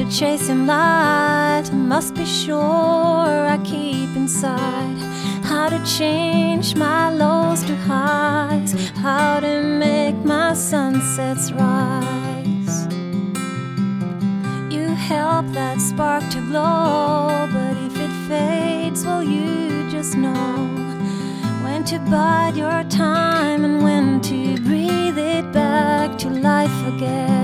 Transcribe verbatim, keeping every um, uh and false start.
chasing light, I must be sure I keep inside how to change my lows to highs, how to make my sunsets rise. You help that spark to glow, but if it fades, well, you just know when to bide your time and when to breathe it back to life again.